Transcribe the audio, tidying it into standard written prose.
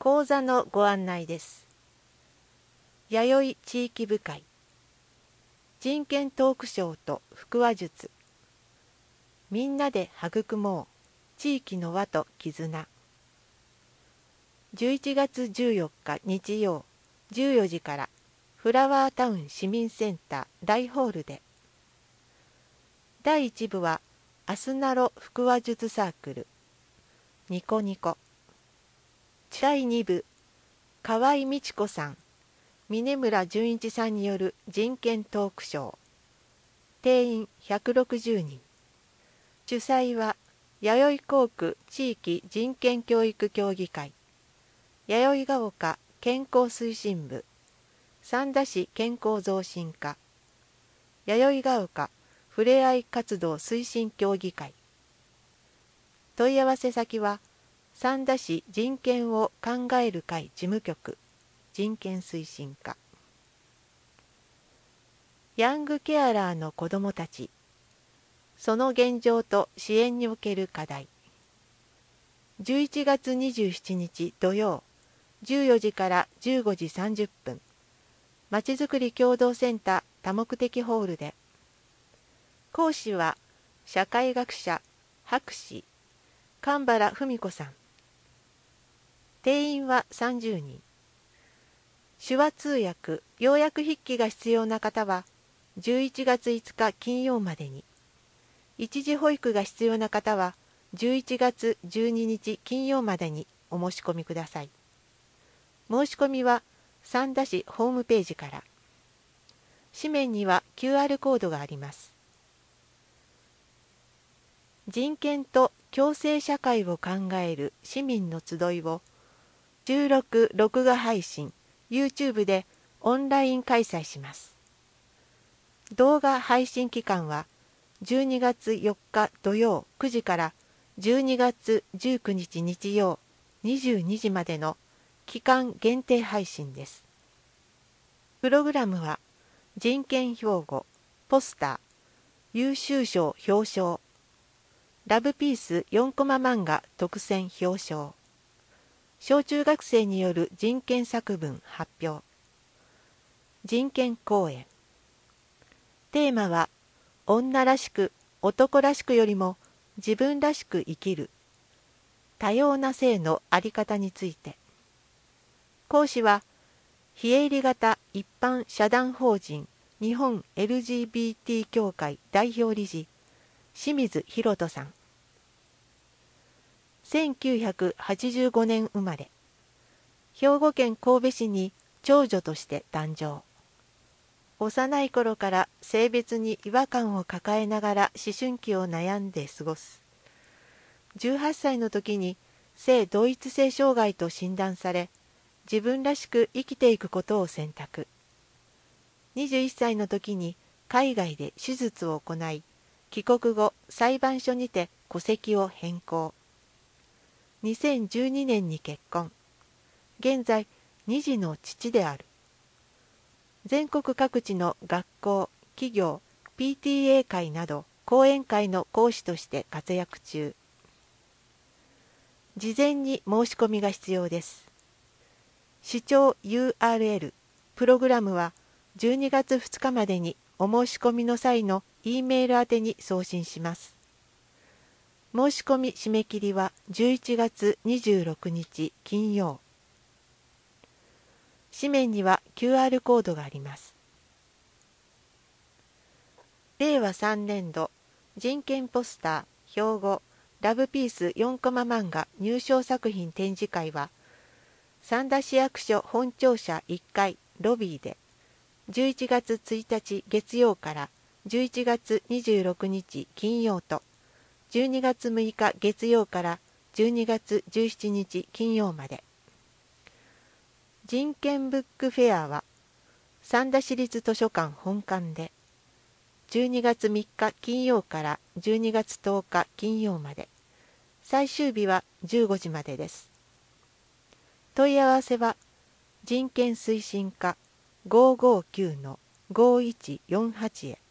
講座のご案内です。弥生地域部会、人権トークショーと腹話術、みんなで育もう地域の輪と絆。11月14日日曜14時からフラワータウン市民センター大ホールで。第1部はアスナロ腹話術サークルニコニコ。第2部河合美智子さん、峯村純一さんによる人権トークショー。定員160人。主催は弥生校区地域人権教育協議会、弥生が丘健康推進部、三田市健康増進課、弥生が丘ふれあい活動推進協議会。問い合わせ先は三田市人権を考える会事務局人権推進課。ヤングケアラーの子どもたち、その現状と支援における課題。11月27日土曜14時から15時30分、まちづくり共同センター多目的ホールで。講師は社会学者博士神原文子さん。定員は30人。手話通訳、要約筆記が必要な方は11月5日金曜までに。一時保育が必要な方は11月12日金曜までにお申し込みください。申し込みは三田市ホームページから。紙面には QR コードがあります。人権と共生社会を考える市民の集いを収録・録画配信 YouTube でオンライン開催します。動画配信期間は12月4日土曜9時から12月19日日曜22時までの期間限定配信です。プログラムは人権標語、ポスター、優秀賞表彰、ラブピース4コマ漫画特選表彰、小中学生による人権作文発表、人権講演。テーマは女らしく男らしくよりも自分らしく生きる多様な性のあり方について。講師は非営利型一般社団法人日本 LGBT 協会代表理事清水博人さん。1985年生まれ、兵庫県神戸市に長女として誕生。幼い頃から性別に違和感を抱えながら思春期を悩んで過ごす。18歳の時に性同一性障害と診断され、自分らしく生きていくことを選択。21歳の時に海外で手術を行い、帰国後裁判所にて戸籍を変更。2012年に結婚。現在2児の父である。全国各地の学校、企業、PTA 会など講演会の講師として活躍中。事前に申し込みが必要です。視聴 URL、プログラムは12月2日までにお申し込みの際の E メール宛てに送信します。申し込み締め切りは11月26日金曜。紙面には QR コードがあります。令和3年度人権ポスター標語ラブピース4コマ漫画入賞作品展示会は三田市役所本庁舎1階ロビーで11月1日月曜から11月26日金曜と12月6日月曜から12月17日金曜まで。人権ブックフェアは三田市立図書館本館で12月3日金曜から12月10日金曜まで。最終日は15時までです。問い合わせは人権推進課559-5148へ。